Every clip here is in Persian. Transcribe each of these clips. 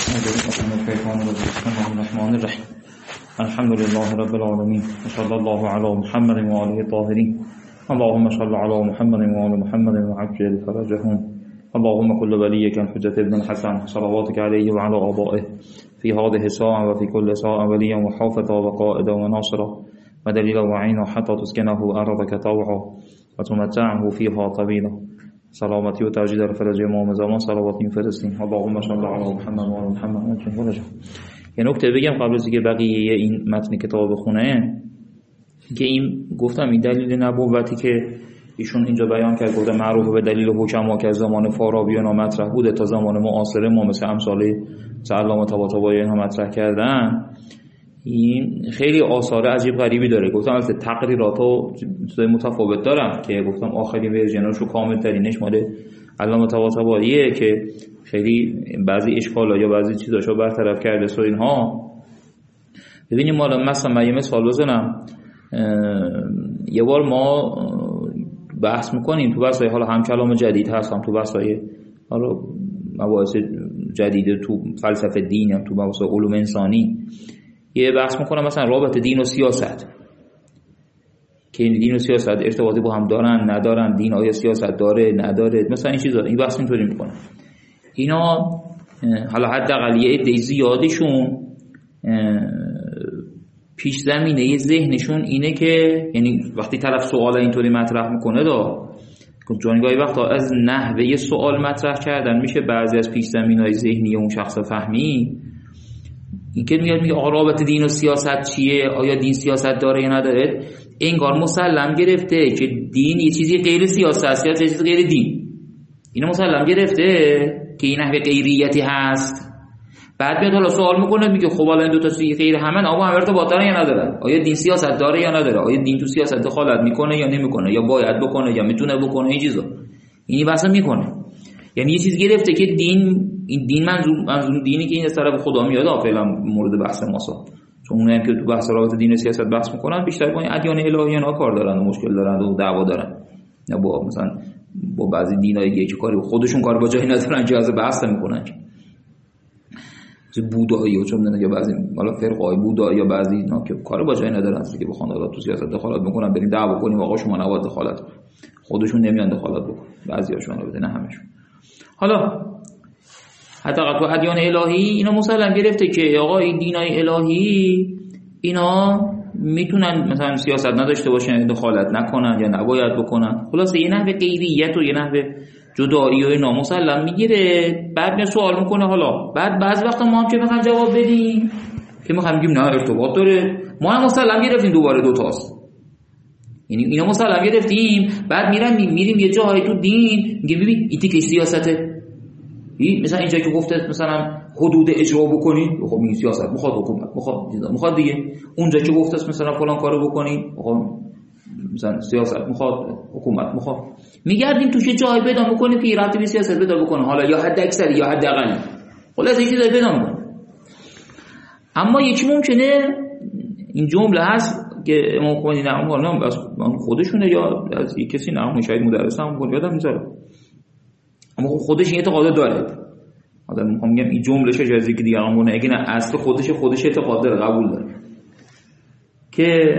بسم الله الرحمن الرحیم. الحمد لله رب العالمین و صلی الله علی محمد و آله الطاهرین. اللهم صل علی محمد و آل محمد و عجل فرجهم. اللهم كل وليك الحجة ابن الحسن صلواتك عليه وعلى آبائه في هذه الساعة وفي كل ساعة وليا وحافظا وقائدا وناصرا ودليلا وعينا حتى تسكنه أرضك طوعا وتمتعه فيها طويلا. سلامتی و تجدید در فرج امام زمان صلوات می‌فرستیم. اللهم صل علی محمد و آل محمد. یه نکته بگم قبل از اینکه بقیه این متن کتاب بخونه، که این گفتم این دلیل نبوتی که ایشون اینجا بیان کرد، گفتم معروف به دلیل حکما که از زمان فارابیان مطرح بوده تا زمان معاصر ما مثل امثال علامه طباطبایی اینها مطرح کردن. این خیلی آثار عجیب غریبی داره. گفتم البته تقریراتو متفاوت دارن که گفتم آخرین ورژناشو کامل ترینش مال علامه طباطباییه که خیلی بعضی اشکالا یا بعضی چیزاشو برطرف کرده سو اینها. ببینیم ما مثلا یه مثال بزنم. یه بار ما بحث میکنیم تو بحثای حالا هم کلام جدید هستم، تو بحثای حالا مباحث جدید تو فلسفه دین هم تو مباحث علوم انسانی یه بحث میکنم مثلا رابطه دین و سیاست، که این دین و سیاست ارتباطی با هم دارن ندارن، دین آیا سیاست داره نداره، مثلا این چیزا. این بحث اینطوری میکنم. اینا حالا حداقل یه عده زیادشون پیش زمینه ذهنشون اینه که یعنی وقتی طرف سوال اینطوری مطرح میکنه چون گاهی وقتا از نحوه سوال مطرح کردن میشه بعضی از پیش زمینه‌های ذهنی اون شخص فهمی. این که میگه آقا رابطه دین و سیاست چیه، آیا دین سیاست داره یا نداره، انگار مسلم گرفته که دین یه چیزی غیر سیاست یا چیزی غیر دین. اینو مسلم گرفته که این نحوه غیریتی هست. بعد میاد حالا سوال میکنه میگه خب حالا این دو تا چیز غیر همن، آقا هم ارتباط داره یا نداره، آیا دین سیاست داره یا نداره، آیا دین تو سیاست دخالت میکنه یا نمیکنه، یا باید بکنه یا میتونه بکنه، این چیزا اینی واسه میکنه. یعنی یه چیز گرفته که این دین منظور دینی که این از طرف خدا میاد. فعلا مورد بحث ماسا، چون اونایی که تو بحث رابطه دین و سیاست بحث میکنن بیشتر با این ادیان الهیان کار دارن و مشکل دارن و دعوا دارن، نه با مثلا با بعضی دینایی دیگه که کاری خودشون کار با جایی ندارن جواز بحث میکنن. بودایی و چون میدونن یا بعضی حالا فرقای بودایی یا بعضی اینا که کار با جایی ندارن که بخوان حالا تو سیاست دخالت میکنن، بریم دعوا کنیم آقا شما نباید دخالت، خودشون نمیان دخالت بکنن، بعضیاشون البته نه همشون. حالا حداقل تو ادیان الهی اینا مسلم گرفته که آقا این دینای الهی اینا میتونن مثلا سیاست نداشته باشن، دخالت نکنن یا نباید بکنن. خلاصه یه نحوه غیریت و یه نحوه جدایی و اینا مسلم میگیره. بعد میاد سوال میکنه. حالا بعد بعضی وقتا ما هم که میخوایم جواب بدیم که میخوایم بگیم نه ارتباط داره، ما هم مسلم گرفتیم دوباره دو تاست. یعنی اینا مسلم گرفتیم، بعد میریم یه جایی تو دین میگه ببین این تیکش سیاسته. مثلا اینجا که گفته مثلا حدود اجرا بکنی، خب این سیاست میخواد، حکومت میخواد دیگه. اونجا که گفته مثلا فلان کارو بکنی، خب مثلا سیاست میخواد، حکومت میخواد. میگردیم توش جای پیدا میکنیم که رابطه به سیاست پیدا بکنه، حالا یا حد اکثری یا حد اقلی، خلاص یه چیزی پیدا میکنه. اما یکی ممکنه این جمله هست که امام خمینی نام بس خودشونه یا از کسی نام شاید مدرس هم بود یادم میذاره، اما خودش این اعتقاد داره. آدم میخوام بگم این جمله اجازه که دیگه همونه اگه نه اصل خودش اعتقاد داره، قبول داره که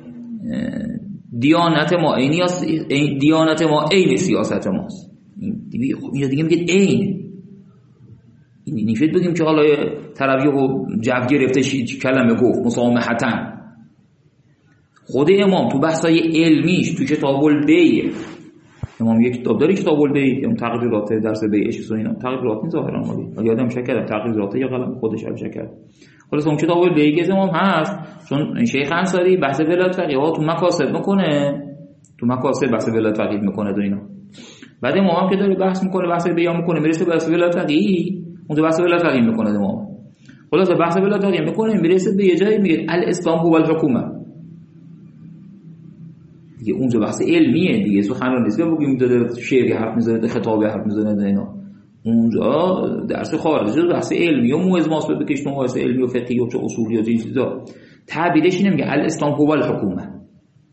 دیانت ما عین سیاست ماست. این دیگه میگه عین. این نشید بگیم که حالا طرفی جو گرفته کلمه گفت مسامحتن. خود امام تو بحثای علمیش تو کتاب البیع، امام یک کتاب داره کتاب البیع، اون تقریرات درس بیعش و اینا، تقریرات ظاهرا مالی یادم شکر تقریرات یا قلم خودش علی شکر. خلاص اون کتاب البیع که امام هست، چون شیخ انصاری بحث ولایت فقیه ها تو مکاسب میکنه، تو مکاسب بحث ولایت فقیه میکنه و اینا. بعد امام که داره بحث میکنه بحث بیان میکنه میرسه بحث ولایت فقیه، اون بحث ولایت فقیه میکنه امام. خلاص بحث ولایت فقیه میکنه میرسه به یه جایی میگه الاسلام هو الحکومه. دیگه اونجا بحث علمیه دیگه، سخنرانی نیست که بگیم داده شعری حرف میزنه، خطابی حرف میزنه اینا. اونجا درس خارجی بحث علمی و موعظه به بکش موعظه علمی و فقهی و چه اصولی و چیزا. تعبیرش اینه میگه الاسلام هو الحکومه.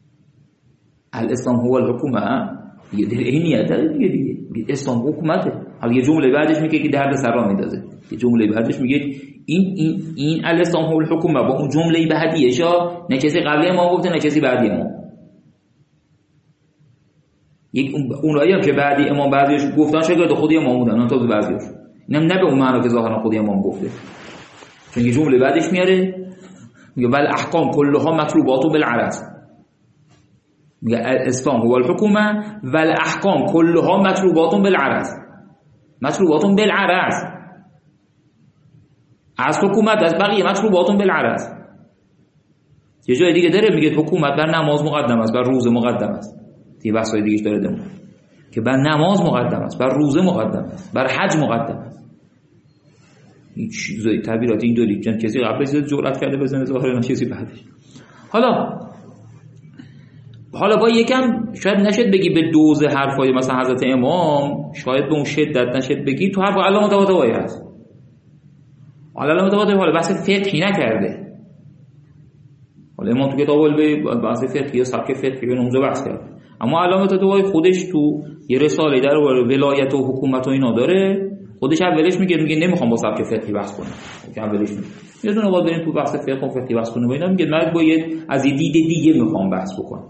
الاسلام هو الحکومه دیگه در عینیت داره دیگه اسلام حکومته. حالا یه جمله بعدش میگه که درد سر را میندازه، یه جمله بعدش میگه این الاسلام هو الحکومه، با اون جمله بعدیش نه کسی قبل امام گفته نه کسی بعدی امام. یک اونایی هم که بعدی امام بعضیش گفتن شاگرد خود امام بودن، اون تا بعضیش اینم نه به اون معنی که ظاهرا خود امام گفته، چون یه جمله بعدش میاره میگه بل احکام کلها مطلوبات بالعرض، میگه اسلام هو الحکومه و الاحکام کلها مطلوبات بالعرض، مطلوبات بالعرض، از حکومت از بقیه مطلوبات بالعرض. یه جای دیگه داره میگه حکومت بر نماز مقدم است، بر روزه مقدم است. یه بحثای دیگه داره دمون که بر نماز مقدم است، بر روزه مقدم است، بر حج مقدم است. این چیزای تعبیرات این دوری چون کسی قبلش جرأت کرده بزنه ظاهرا چیزی بعدش. حالا با یکم شاید نشد بگی به دوز حرفای مثلا حضرت امام، شاید به اون شدت نشد بگی تو حرف علامه طباطبایی هست. علامه طباطبایی حالا بحث فقهی نکرده، حالا امام تو کتاب بحث فقهی یا سبک فقهی اونجا بحث کرده، اما علامه طباطبایی خودش تو یه رساله در ولایت و حکومت و اینا داره، خودش اولش میگه نمیخوام با سبک فقهی بحث کنم، که اولش میگه یه دونه باید بریم تو بحث فقه و فقهی بحث کنیم، اینا میگه من باید از یه دید دیگه میخوام بحث بکنم.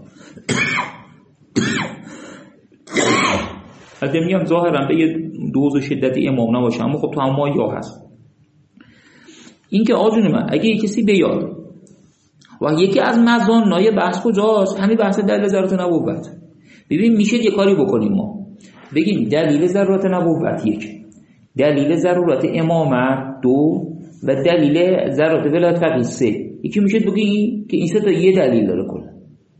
البته میگم ظاهرا به یه دوز و شدتی امام نباشه، اما خب تو هم مایا هست. این که آجون من اگه کسی بیاد و یکی از مزانای بحث کجاست، همین بحث دلیل ضرورت نبوت. ببین میشه یه کاری بکنیم، ما بگیم دلیل ضرورت نبوت 1، دلیل ضرورت امامت 2 و دلیل ضرورت ولایت فقیه 3. یکی میشه بگی که این سه تا یه دلیل داره کلا،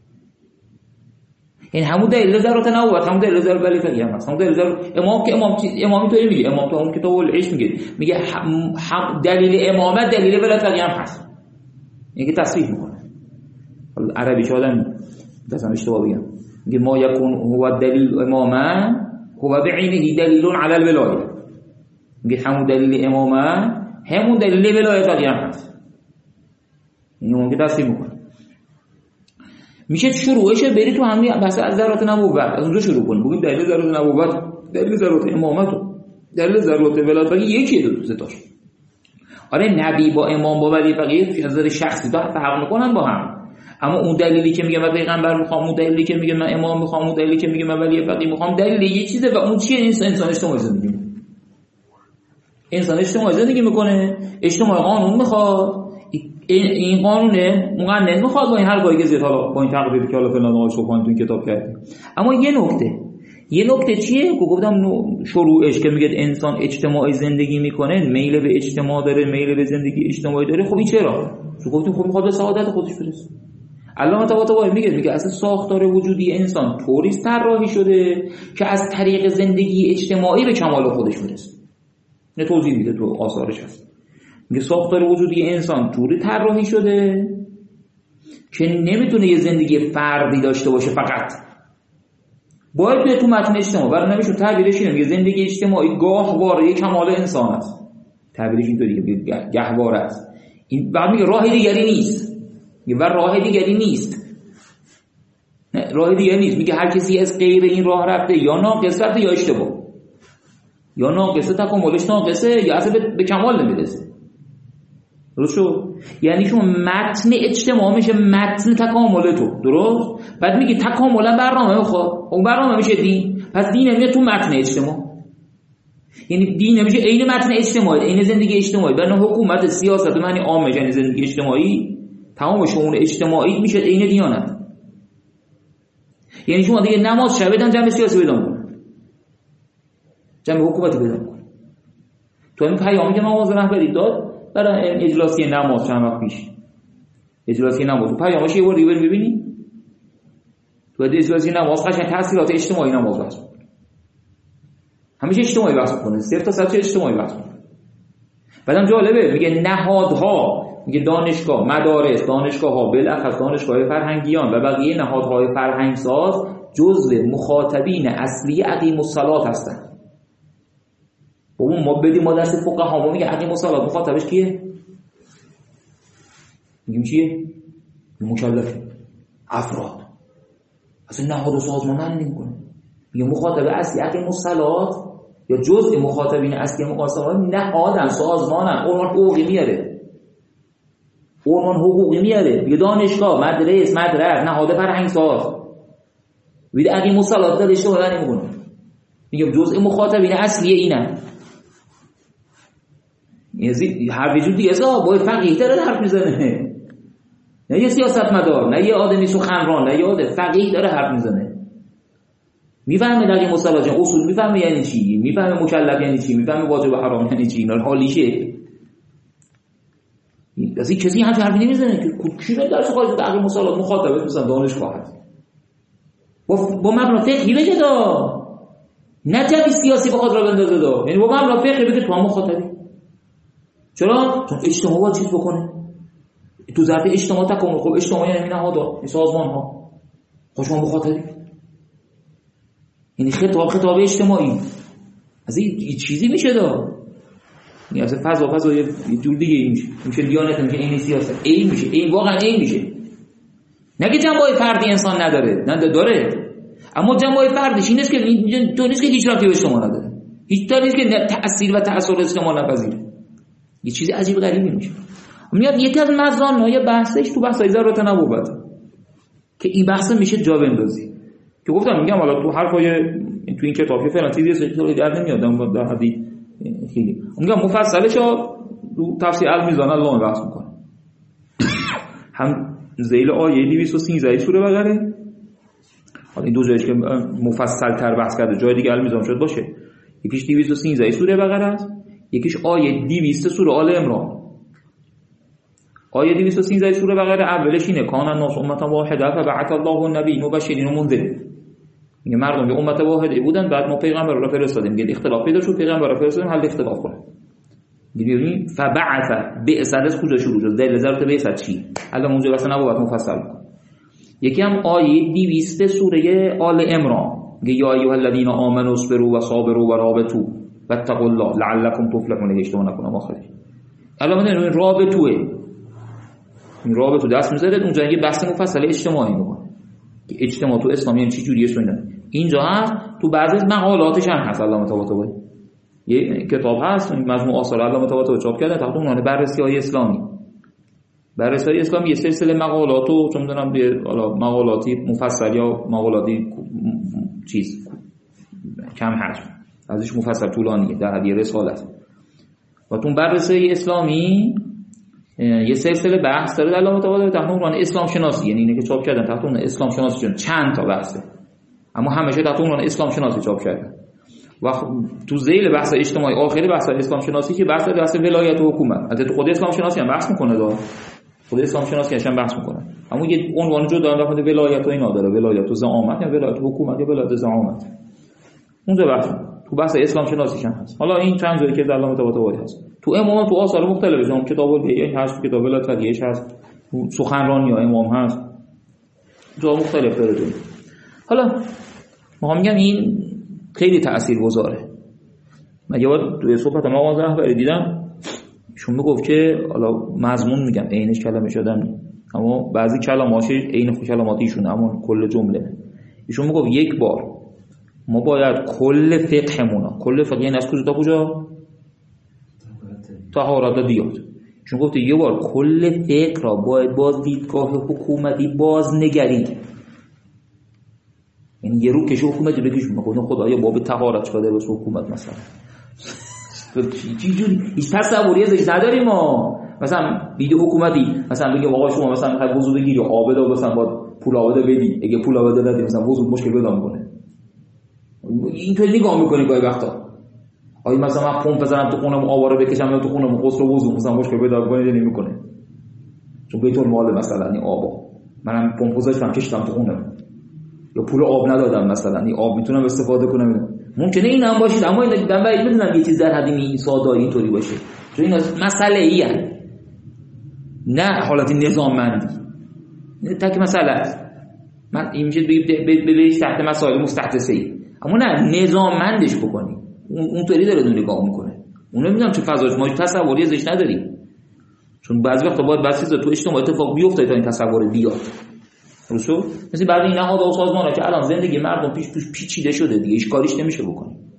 این همون دلیل ضرورت نبوت، همون دلیل ضرورت ولایت فقیه هم هست، همون دلیل ضرورت امام که امامی تو میگه، امام تو اون کتاب العش میگه دلیل امامت دلیل ولایت فقیه هم هست، این که تصریح میکنه. عربی شادن دستم اشتباه بگم، میگه ما یکون هو دلیل امامه هو بعینه دلیل علی الولایه، میگه همون دلیل امامه همون دلیل ولایت فقیه هم هست، این اون که تصریح میکنه. میشه شروعش بری تو همین بحث از ضرورت نبوت، از اونجا شروع کنیم، بگیم دلیل ضرورت نبوت، دلیل ضرورت امامت، دلیل ضرورت ولایت فقیه یکیه، دو ستاش. آره نبی با امام با ولی فقیه فی نظر شخصی تا فرق میکنن با هم، اما اون دلیلی که میگه من پیغمبر میخوام، اون دلیلی که میگه من امام میخوام، اون دلیلی که میگه من ولی فقیه میخوام، دلیل یه چیزه و اون چیه؟ انسان اجتماعی زندگی میکنه، انسان اجتماعی زندگی میکنه، اجتماع قانون میخواد، این قانونه مقنن میخواد با این حرفایی که زیاد حالا با این تقریبی که حالا فلان آقای صبحانی تو این کتاب کردیم. اما یه نکته چیه که گفتم شروعش که میگه انسان اجتماعی زندگی میکنه، میل به اجتماع داره، میل به زندگی اجتماعی داره. خب این چرا؟ چون گفتیم خب میخواد به سعادت خودش برسه. علامه طباطبایی میگه اصلا ساختار وجودی انسان طوری طراحی شده که از طریق زندگی اجتماعی به کمال خودش میرسه. نه توضیح میده تو آثارش هست، میگه ساختار وجودی انسان طوری طراحی شده که نمیتونه یه زندگی فردی داشته باشه، فقط باید بیاد تو متن اجتماع. برای نمیشه تعبیرش اینه، میگه زندگی اجتماعی گاهواره کمال انسان است، تعبیرش اینطوریه، میگه گهواره است. این بعد میگه راه دیگری نیست، میگه راه دیگری نیست، نه راه دیگری نیست. میگه هر کسی از غیر این راه رفته یا ناقص رفته یا اشتباه، یا ناقصه تکاملش ناقصه یا اصلا به کمال نمیرسه. درست شد؟ یعنی شما متن اجتماع میشه متن تکامل تو، درست؟ بعد میگه تکاملا برنامه میخواد، اون برنامه میشه دین، پس دین میاد تو متن اجتماع، یعنی دین میشه عین متن اجتماعی، عین زندگی اجتماعی. برای حکومت سیاست معنی عامه، یعنی زندگی اجتماعی، تمام شؤون اجتماعی میشه عین دیانت. یعنی شما دیگه نماز شب بدن جمع سیاسی بدن کنه، جمع حکومت بدن کنه. تو این پیامی که نماز رهبری داد برای اجلاسی نماز چند وقت پیش، اجلاسی نماز پیامش یه بار دیگه ببینی تو اجلاسی نماز قشنگ تاثیرات اجتماعی نماز بحث کنه، همیشه اجتماعی بحث کنه، صرف تا صد اجتماعی بحث کنه. بعدم جالبه میگه نهادها، میگه دانشگاه، مدارس، دانشگاه‌ها، بالاخص دانشگاه فرهنگیان و بقیه نهادهای فرهنگساز جزء مخاطبین اصلی اقیم الصلات هستند. بابا ما بدیم ما درس فقها ما میگه اقیم الصلات مخاطبش کیه؟ میگیم چیه؟ مکلف افراد. اصلا نهاد و سازمان نمیکنه. میگه مخاطب اصلی اقیم الصلات یا جزء مخاطبین اصلی مقاسمات نهادن، سازمانن، عنوان حقوقی میاره، عنوان حقوقی میاره، یه دانشگاه، مدرسه، نهاد فرهنگساز وید اگه مصالحات داره اشتباه نمیکنه. میگم جزء مخاطبین اصلی اینن. یعنی هر وجود دیگه اصلا باید فقیه داره حرف میزنه، نه یه سیاستمدار، نه یه آدمی سخنران، نه یه آدم فقیه داره حرف میزنه، میفهمه در مصطلحات اصول، میفهمه یعنی چی، میفهمه مکلف یعنی چی، میفهمه واجب و حرام یعنی چی، اینا حالیشه. اصلا کسی هم حرفی نمیزنه که کی رو درس خارج در مصطلحات مخاطبه مثلا دانشگاه هست با مبنا فقهی بگه دا، نه جبی سیاسی بخواد را بندازه دا، یعنی با مبنا فقهی بگه تو هم مخاطبی. چرا؟ چون اجتماع باید چیز بکنه تو ظرف اجتماع تکامل. خب اجتماع یعنی نهادها، سازمان ها، خب شما مخاطبی، یعنی خطاب اجتماعی از این چیزی میشه دا، یعنی از فضا یه جور دیگه میشه دیانت، میشه این سیاست، این میشه، این واقعا این میشه. نگه جنبه‌های فردی انسان نداره، نه داره، اما جنبه‌های فردیش این است که تو نیست که هیچ رابطه‌ای به اجتماع نداره، هیچ تا نیست که تأثیر و تأثیر اجتماع نپذیره، یه چیز عجیب غریبی میشه. میاد یکی از مزان‌های بحثش تو بحث‌های ضرورت نبوت که این بحث میشه جا بندازی، که گفتم میگم حالا تو حرفای تو این کتاب که فلان چیزی اصلا در نمیاد در حدی خیلی میگم مفصلش رو تفسیر المیزان الله بحث میکنه. هم ذیل آیه 213 سوره بقره، حالا این دو جایش که مفصل تر بحث کرده، جای دیگه المیزان شد باشه، یکیش 213 سوره بقره است، یکیش آیه 200 سوره آل عمران. آیه 213 سوره بقره اولش اینه کان الناس امه واحده فبعث الله النبی مبشرین و منذرین. میگه مردم یه امت واحده بودن، بعد ما پیغمبر رو فرستادیم، میگه اختلاف پیدا شد، پیغمبر رو فرستادیم حل اختلاف کنه. میگه فبعث بعث از کجا شروع شد؟ دلیل ضرورت بعثت چی؟ الان اونجا واسه نبوت مفصل کن. یکی هم آیه 200 سوره آل عمران میگه یا ایها الذین آمنوا اصبروا و صابروا و رابطوا واتقوا الله لعلکم تفلحون. اشتباه نکنم آخرش الان این رابطوه، این رابطو دست میذاره اونجا یه بحث مفصل اجتماعی میکنه که اجتماع تو اسلام یعنی چی جوریه. اینجا هست تو بعضی از مقالاتش هم هست. علامه طباطبایی یه کتاب هست مجموع آثار علامه طباطبایی چاپ کرده تحت عنوان بررسی‌های اسلامی. بررسی‌های اسلامی یه سلسله مقالات و چون می‌دونم حالا مقالاتی مفصل یا مقالاتی چیز کم حجم ازش مفصل طولانیه در حد رساله است. و تو بررسی اسلامی یه سلسله بحث داره علامه طباطبایی تحت عنوان اسلام شناسی، یعنی اینه که چاپ کردن تحت عنوان اسلام شناسی، چند تا بحثه اما همیشه تحت عنوان اسلام شناسی چاپ کردن. و تو ذیل بحث اجتماعی آخری بحث اسلام شناسی که بحث ولایت و حکومت، البته خود اسلام شناسی هم بحث میکنه خود اسلام شناسی هم بحث میکنه، اما یه عنوان جدا در مورد ولایت و اینا داره، ولایت و زعامت یا ولایت و حکومت یا ولایت و زعامت. اونجا بحث تو بحث اسلام شناسی هم هست. حالا این چند جایی که در علامه طباطبایی هست تو امام تو آثار مختلفه، هم کتاب البیع هست، کتاب ولایت هست، سخنرانی امام هست، جا مختلف داره. حالا ما میگم این خیلی تاثیرگذاره. من یه بار توی صحبت مغازه رهبری دیدم ایشون میگفت که حالا مضمون میگم عینش کلمه شدن اما بعضی کلماتش عین کلماتیشون اما کل جمله. ایشون میگفت یک بار ما باید کل فقهمون، کل فقه یعنی از کجا تا کجا؟ طهارت دیات. ایشون گفت یه بار کل فقه را باید باز دیدگاه حکومتی بازنگری، یعنی یه رو کشه حکومتی بکشون میگفتن خدایا باب طهارت شده باشه حکومت مثلا چی جوری هیچ تصوری ازش نداریم ما. مثلا ویدیو حکومتی مثلا بگه آقا شما مثلا میخواد وضو بگیری آب بده مثلا با پول آب بده بدی، اگه پول آب بده ندی مثلا وضو مشکل پیدا میکنه. اینطوری نگاه میکنی گاهی وقتا آیا مثلا من پمپ بزنم تو خونم آب رو بکشم تو خونم غسل و وضو مثلا مشکل پیدا کنه نمیکنه چون بیت المال مثلا این آبا منم پمپ گذاشتم کشیدم تو خونم یا پول آب ندادم مثلا این آب میتونم استفاده کنم. ممکنه این هم باشید اما این من باید بدونم یه چیز در حد این ساده اینطوری باشه چون این مسئله ایه نه حالت نظاممندی تک مسئله است. من این میشه به تحت مسائل مستحدثه‌ای اما نه نظاممندش بکنی اونطوری داره نگاه میکنه. اون نمیدونم چه فضاش ما تصوری ازش نداریم چون بعضی وقتا باید بحث تو اجتماع اتفاق بیفته تا این تصور بیاد. درسته؟ مثل بعضی نهادها و سازمان‌ها که الان زندگی مردم پیچیده شده دیگه هیچ کاریش نمیشه بکنی.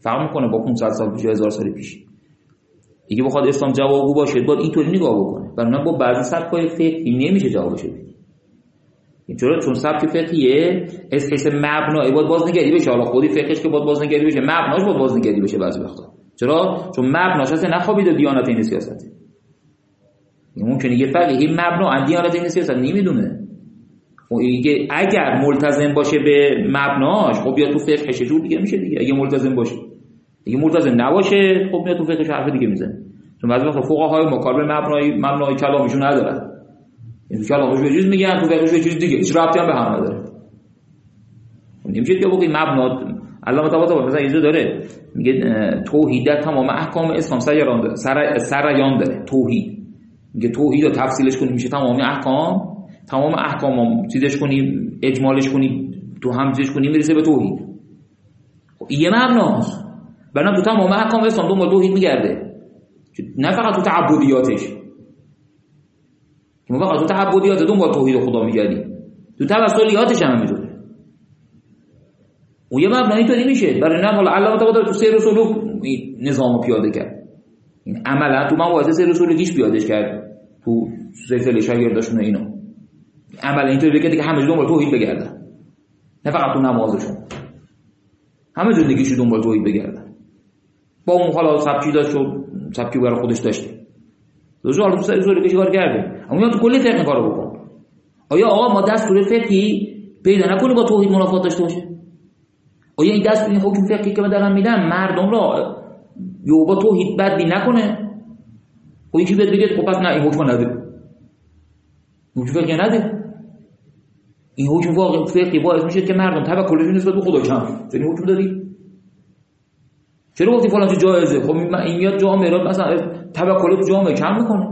فرق میکنه با 500 سال پیش 1000 سال پیش. دیگه بخواد اسلام جوابگو باشه باید اینطوری نگاه بکنه. برای با بعضی سبک‌های فقهی نمیشه جوابش بده. چون سبک فقهیه اساس مبنای باید بازنگری بشه. حالا خودی فقهش که باید بازنگری بشه، مبناش باید بازنگری بشه بعضی وقتا. چرا؟ چون مبناش اصلا نخوابیده دیانت این سیاسته. ممکنه یه فقیه مبنا از دیانت این سیاست نمیدونه. اگر ملتزم باشه به مبناش خب بیا تو فقهش جور دیگه میشه دیگه. اگه ملتزم باشه، اگه ملتزم نباشه خب میاد تو فقهش حرف دیگه میزنه. چون بعضی وقتا فقهای ما کار به مبنای کلامشون ندارن. این کلامش به چیز میگن، تو فقهش به چیز دیگه، هیچ ربطی هم به هم نداره. نمیشه که بگی مبنا علامه طباطبایی مثلا اینجا داره میگه توحید در تمام احکام اسلام سریان داره. توحید میگه توحید رو تفصیلش کنی میشه تمام احکام چیزش کنی، اجمالش کنی، تو هم چیزش کنی میرسه به توحید. خب یه مبناست. بنا تو تمام احکام اسلام دنبال توحید میگرده، نه فقط تو تعبدیاتش. ما فقط تو تعبدیات دنبال توحید خدا میگردیم، تو توسلیاتش هم میذاره. اون یه مبنا اینطوری میشه. برای نه حالا علامه طباطبایی تو سیر و سلوک نظامو پیاده کرد. این عملا تو مواعظ سیر و سلوکیش پیادهش کرد تو سلسله شاگرداشون اینا. عملا اینطوری بگه که همه دنبال توحید بگردن، نه فقط تو نمازشون، همه زندگیشو دنبال توحید بگردن. با اون حالا سبکی داشت و سبکی برای خودش داشته. روزو حالا تو سیر و سلوکش کار کرده. اما تو کلی فقه کارو بکن. آیا آقا ما دستور فقهی پیدا نکنیم با توحید منافات داشته باشه؟ آیا این دست این حکم فقهی که من دارم میدم مردم را یا با توحید بدبین نکنه؟ خب یکی بیاد بگه خب پس نه این حکم نده، حکم فقهی نده. این حکم واقع فقهی باعث میشه که مردم توکلشون نسبت به خدا کم. چرا حکم دادی؟ چرا گفتی فلان چیز جایزه؟ خب این میاد جامعه را مثلا توکل تو جامعه کم میکنه.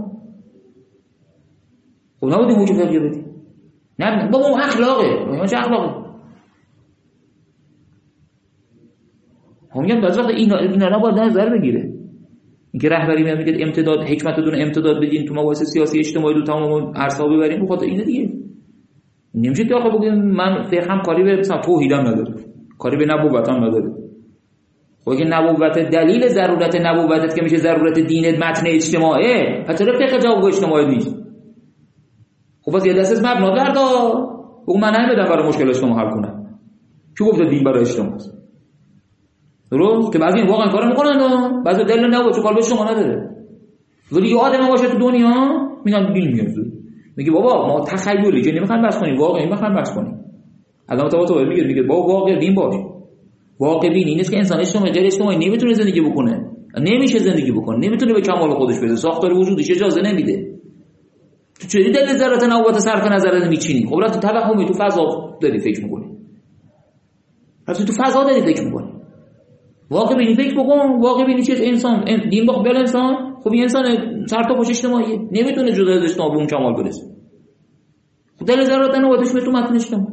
خب نباید این حکم فقهی بدی. نه بابا اون اخلاقه. چه اخلاقه؟ هم میگم بعضی وقت اینا نباید نظر بگیره. اینکه رهبری میاد میگه امتداد حکمتتون امتداد بدین تو مباحث سیاسی اجتماعی رو تمام عرصه‌ها ببرین، به خاطر اینه دیگه. نمیشه که آخه بگیم من فقهم کاری به مثلا توحیدم نداره، کاری به نبوتم نداره. خب اگه نبوت دلیل ضرورت نبوتت که میشه ضرورت دینت متن اجتماعی، پس چرا فقه جواب اجتماعی نیست؟ خب واسه دست از مبنا دردا بگو من نمیدونم برای مشکل اجتماعی حل کنم. کی گفته دین برای اجتماع است؟ درست که بعضی واقعا کارو میکنن، بعضی دلیل نبود چون قلب شما نداره. ولی یه آدم باشه تو دنیا میگن دین میاد. میگه بابا ما تخیلی که نمیخوایم بحث کنیم، واقعا میخوایم بحث کنیم. علامه طباطبایی میگه بابا واقع دین باش. واقع بین این است که انسان اجتماعی غیر اجتماعی نمیتونه زندگی بکنه، نمیشه زندگی بکنه، نمیتونه به کمال خودش برسه، ساختار وجودش اجازه نمیده. تو چه دلیل ذرات نبوت صرف نظر میچینی؟ خب تو توهمی تو فضا داری فکر میکنی، تو فضا داری فکر میکنی. واقع بینی فکر بکن، واقع بینی چیز انسان دین با قبل انسان. خب این انسان سر تا پاش اجتماعی نمیتونه جدا از اجتماع به اون کمال برسه. خب دل ذرات نبوتش به تو متن اجتماع.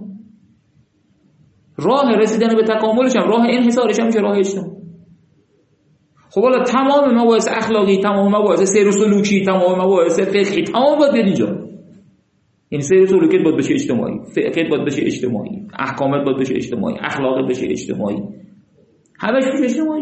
راه رسیدن به تکاملش هم راه انحصارش هم میشه راه اجتماع. خب حالا تمام مباحث اخلاقی، تمام مباحث سیر و سلوکی، تمام مباحث فقهی تمام باید اینجا. یعنی سیر و سلوکت باید بشه اجتماعی، فقهت باید بشه اجتماعی، احکامت باید بشه اجتماعی، اخلاقت بشه اجتماعی. همش میشه اجتماعی.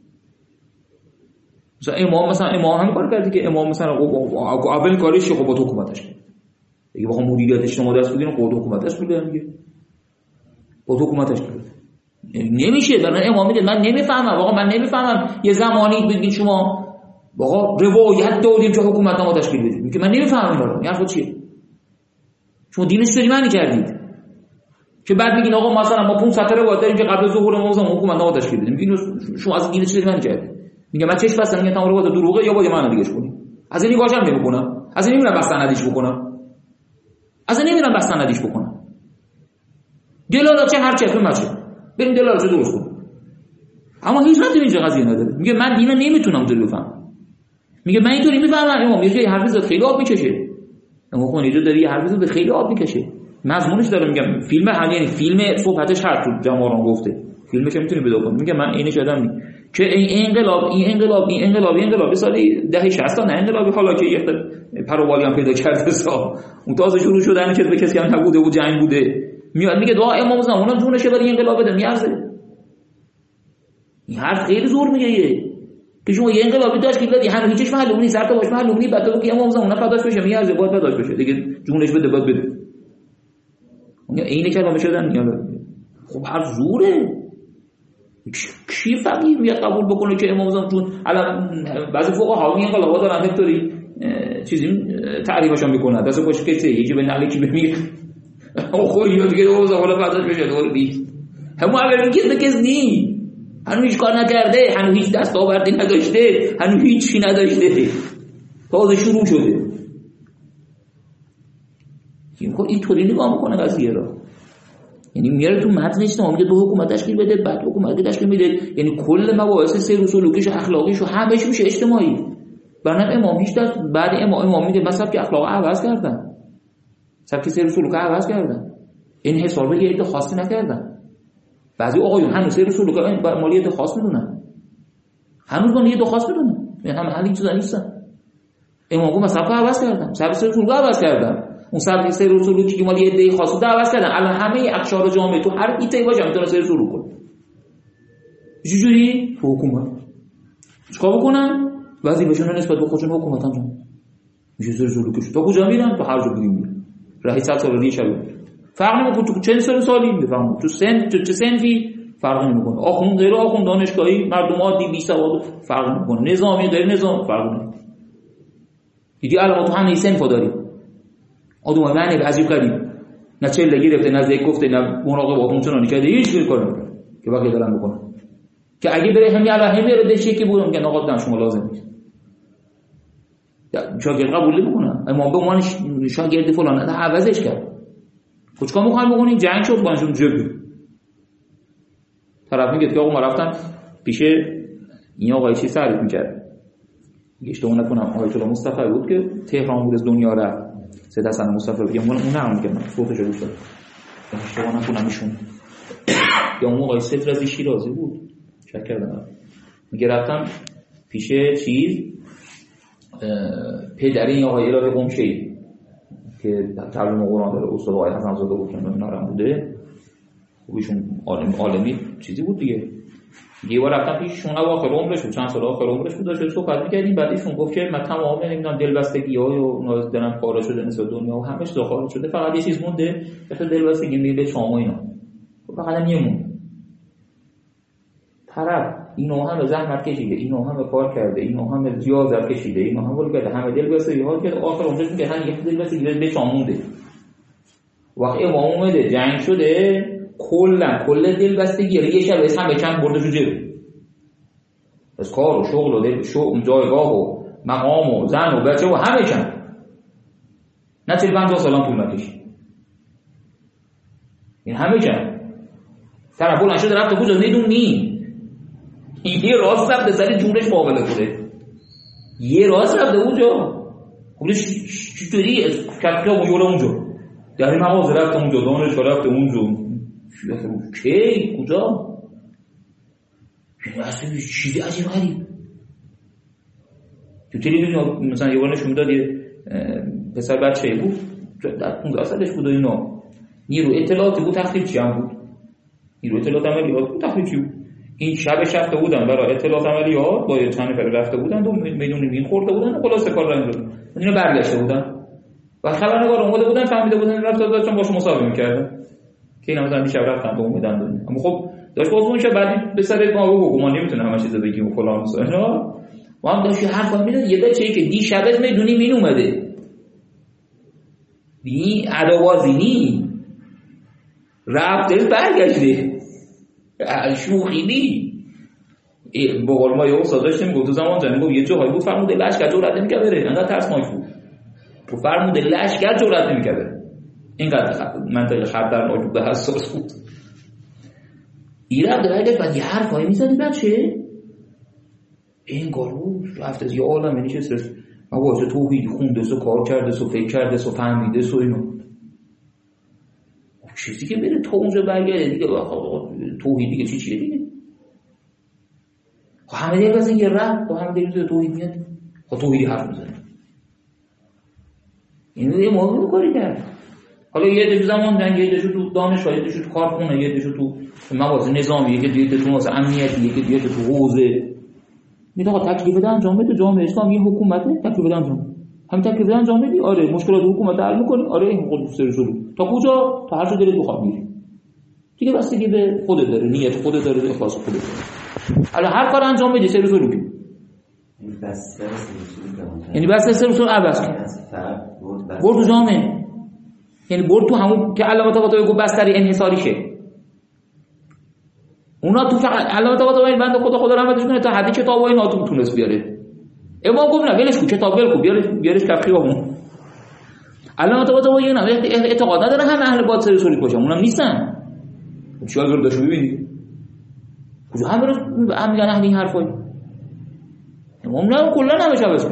مثلا امام هم کار کرده که امام مثلا اول کارش خب با حکومتش کرد. دیگه بخوام مدیریت اجتماعی دست بدین خود حکومتش میگه میگه با حکومتش کرد. نمیشه. برای امام میگه من نمیفهمم، واقعا من نمیفهمم. یه زمانی بگین شما واقعا روایت دادیم که حکومت ما تشکیل بدید، میگه من نمیفهمم اینا رو. یعنی چیه؟ شما دینش داری معنی کردید که بعد میگین آقا مثلا ما 500 تا روایت داریم که قبل ظهور ما حکومت ما تشکیل بدیم. میگین شما از دینش چه معنی کردید؟ میگه من چش بستم میگم تمام روایت دروغه یا باید معنی دیگهش کنیم. از این نگاهش هم نمیکنم، از این نمیرم بستندیش بکنم، از این نمیرم بستندیش بکنم. دلالت چه هر چه فهمشه بریم دلالت رو درست کنیم. اما هیچ ربطی به این قضیه نداره. میگه من دینو نمیتونم اونطوری بفهمم. میگه من اینطوری میفهمم. امام میگه حرف زاد خیلی آب میکشه. اما خون اینجا داره یه حرف زاد خیلی آب میکشه. مضمونش داره میگم فیلم یعنی فیلم صحبتش هر تو جماران گفته. فیلمش میتونی پیدا کنی. میگه من عینش آدم که این انقلاب سالی دهه 60 نه انقلابی حالا که یه پروبالی هم پیدا کرده سا اون تازه شروع شدن که به کسی هم نبوده و جنگ بوده. میاد میگه دعا امام زمان اونم جونشه برای انقلاب بده میارزه. این حرف خیلی زور میگه که شما یه انقلابی تشکیل دادی هنوز هیچش معلوم نیست، سر تا باش معلوم نیست، بعد تو که امام زمان پداش بشه میارزه باید پداش بشه دیگه، جونش بده باید بده. اینه کلمه شدن میاد. خب هر زوره. کی فقیه میاد قبول بکنه که امام زمان جون الان بعضی فقها میگن انقلابا دارن همینطوری چیزی تعریفشون میکنن دست باشه کسی یکی به نعلی کی بمیره خب یا دیگه امام زمان پداش بشه دور بی همون اولین کس نی، هنوز هیچ کار نکرده، هنوز هیچ دستاوردی نداشته، هنوز هیچی نداشته، تازه شروع شده. این طوری نگاه میکنه قضیه را، یعنی میاره تو متن اسلام میگه دو حکومت تشکیل بده، بعد حکومت تشکیل میده، یعنی کل مباحث سیر و سلوکیش و اخلاقیش و همه‌اش میشه اجتماعی. برنامه امام هیچ دست بعد امام میگه مثلا که اخلاق عوض کردن، سبک سیر و سلوک عوض کردن، این حساب یه عده خاصی نکردن. بعضی آقایون هنوز سیر و سلوک مالیات خاص میدونن، هنوز مالیات خاص میدونن، یعنی هم حالی چیزا نیستن. امام گفت مثلا عوض کردم، سبک سیر و سلوک عوض کردم، اون سبک سیر و سلوکی که مالی عده خاص عوض کردن، الان همه اقشار جامعه تو هر ایته باشه میتونه سیر و سلوک کنه. چجوری؟ تو حکومت چیکار بکنن؟ وظیفه‌شون نسبت به خودشون حکومت انجام میشه. سیر و سلوکش تا کجا میرن؟ تا هر جا بگیم رئیس 100 سال دیگه شب فرق نمیکنه تو چند سالی میفهمم تو سن تو چه سنفی فرق نمیکنه، آخوند غیر آخوند، دانشگاهی، مردم عادی، بی سواد فرق نمیکنه، نظامی غیر نظام فرق نمیکنه. دیگه الان تو همه سنفا داریم آدمای معنی عجیب غریب، نه چله گرفته، نه زیک گفته، نه مراقبه اون چنانی کرده، هیچ کاری نمیکنه که بقیه دارن بکنن. که اگه بره همین الان میره دشه که بودم که آقا دم شما لازم نیست، شاگرد قبول نمیکنه، اما به عنوان شاگرد فلان نه عوضش کرد. چیکار میخوان بکنین؟ جنگ شد بانشون جبه طرف میگه که آقا ما رفتن پیش این آقای چی تعریف میکرد، میگه اشتباه نکنم آقای الله مصطفی بود که تهران بود از دنیا رفت، سید حسن مصطفی میگه اون هم میگه صوتش رو شد اشتباه نکنم ایشون یا اون آقای ستر از شیرازی بود شک کردم، میگه رفتم پیش چیز پدر این آقای الهی قمشه‌ای که ترجمه قرآن داره، استاد آقای حسن زاده بود که نارم بوده، ایشون عالمی چیزی بود دیگه. یه بار رفتم پیششون اواخر عمرش بود، چند سال آخر عمرش بود، داشت صحبت می‌کردیم، بعد ایشون گفت که من تمام نمیدونم دلبستگی‌ها و نازدنم خارج شده نسبت دنیا و همش خارج شده، فقط یه چیز مونده مثل دلبستگی میگه شام و اینا، فقط میمونه. طرف اینو هم زحمت کشیده، اینو هم کار کرده، اینو هم ریاضت کشیده، اینو هم ولی کرده، همه دلبستگی‌ها که آخر عمرش میگه هم یک دلبستگی به شام مونده. وقتی امام اومده جنگ شده کل دلبستگی یه شب از همه چند برده تو جیب، از کار و شغل و جایگاه و مقام و زن و بچه و همه چند، نه 40-50 سال طول نکشید، این همه چند طرف بلند شده رفته کجا میدونی، یه راست رفته سر جونش معامله کنه، یه راست رفته اونجا خودش چطوری کفکا و یوره اونجا در این مغازه رفته اونجا، دانشگاه رفته اونجا، کی کجا؟ اصلا چیزی عجیب غریب. تو تلویزیون مثلا یه بار نشون میداد یه پسر بچه‌ای بود در 15 سالش بود و اینا، نیرو اطلاعاتی بود، تخریبچی هم بود، نیرو اطلاعات عملیات بود، تخریبچی بود. این شبش رفته بودن برای اطلاعات عملیات با چند نفر رفته بودن و میدون مین خورده بودن و خلاصه کار را انجام دادن، اینا برگشته بودن و خبرنگار اومده بودن فهمیده بودن رفته داشتن باش مصاحبه می‌کردن که اینا مثلا دیشب رفتن تو اومدن دادن، اما خب داشت بازمون شه بعدی به سر ما بگو ما نمیتونه همه چیزو بگیم و فلان و اینا، ما هم داشت حرفا میداد یه بچه‌ای که دیشب میدونی مین اومده بی عداوازی نی رفته برگشته شوخی نی به قول ما یه استاد داشتیم گفت تو زمان جنگ گفت یه جایی بود فرموده لشکر جرأت نمی‌کرد بره، انقدر ترس ماک بود تو فرموده لشکر جرأت نمی‌کرد، اینقدر منطقه خطرناک به حساس بود. ایران درگه بعد یه حرفایی میزدی بچه این گارو رفت از یه عالم نشسته مواجه توحید خونده سو کار کرده سو فکر کرده سو فهمیده سو اینو چیزی که بره تا اونجا برگرده دیگه توحید دیگه چیه دیگه همه دیگه بزن یه رفت همه دیگه توحید میاد توحیدی حرف میزنه این دیگه مهم کاری کرد حالا یه عده تو زمان جنگ، یه عده تو دانشگاه، یه عده تو کارخونه، یه عده تو مواد نظامی، یه عده تو واسه امنیتی، یه عده تو حوزه. میگه آقا تکلیف بده انجام بده. جامعه اسلامی یه حکومته، تکلیف بده انجام. هم تکلیف بده انجام بدی، آره مشکلات حکومت حل می‌کنی، آره این خود سر شروع. تا کجا؟ تا هر جا دلت بخواد میری. دیگه بستگی به خودت داره، نیت خودت داره، اخلاص خودت داره. حالا هر کار انجام بدی سر شروع کن. یعنی بس سر شروع عباس کن. برد تو جامعه. یعنی برد تو همون که علامت طباطبایی گفت بستری انحصاری شه. اونا تو فقط علامت طباطبایی بنده خدا رحمتش کنه تا حدی کتابای ناتون تونست بیاره. امام گفت نه ولش کن، کتاب ول کن، بیارش کف خیابون. علامت طباطبایی نه اعتقاد نداره همه اهل باطل سری باشن، اونم نیستن. چیکار رو داشو ببینید کجا همه رو هم میگن اهل این حرفایی. امام نه کلا نمیشه بس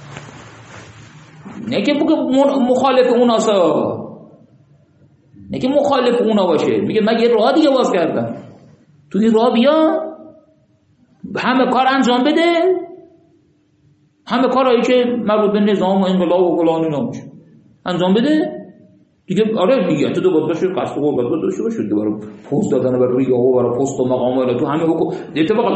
نه که مخالف اوناسا، نه که مخالف اونا باشه، میگه من یه راه دیگه باز کردم، تو این راه بیا همه کار انجام بده، همه کارهایی که مربوط به نظام و انقلاب و فلان اینا میشه انجام بده دیگه. آره دیگه تو باید باشه قصد قربت باید داشته باشه برای پست دادن، برای ریاه و برای پست و مقام و تو همه اتفاقا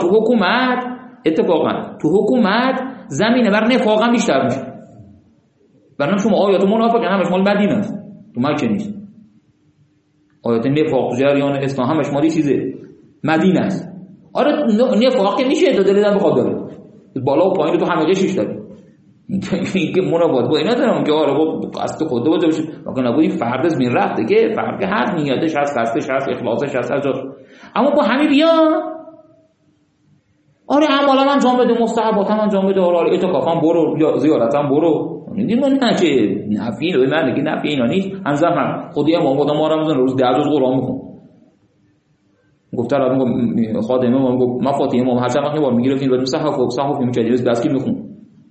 تو حکومت زمینه بر نفاق هم بیشتر میشه. برنامه شما آیات منافقه همش مال مدینه است، تو مکه نیست. آیات نفاق جریان اسلام همش مال چیزه مدینه است. آره نفاق که میشه تو دلت بخواد داره بالا و پایین تو همه جشش داره. اینکه منافقت با اینا دارم که آره با قصد خود بوده باشه، مگه نبودی فرد از من رفته که فرد هست، نیتش هست، قصدش هست، اخلاصش هست از جاش. اما با همین بیا آره اعمالا انجام بده، مستحبات هم انجام بده، آره اعتکاف هم برو یا زیارت هم برو. میگم نه که نفی به من که نفی اینا نیست. انزم خودی امام خدا ما رمضان روز 10 روز قرآن میخون. گفت را میگم خادم امام گفت مفاتیح امام هر چند وقت میگرفتین بعد صحف میکردی بس کی میخون.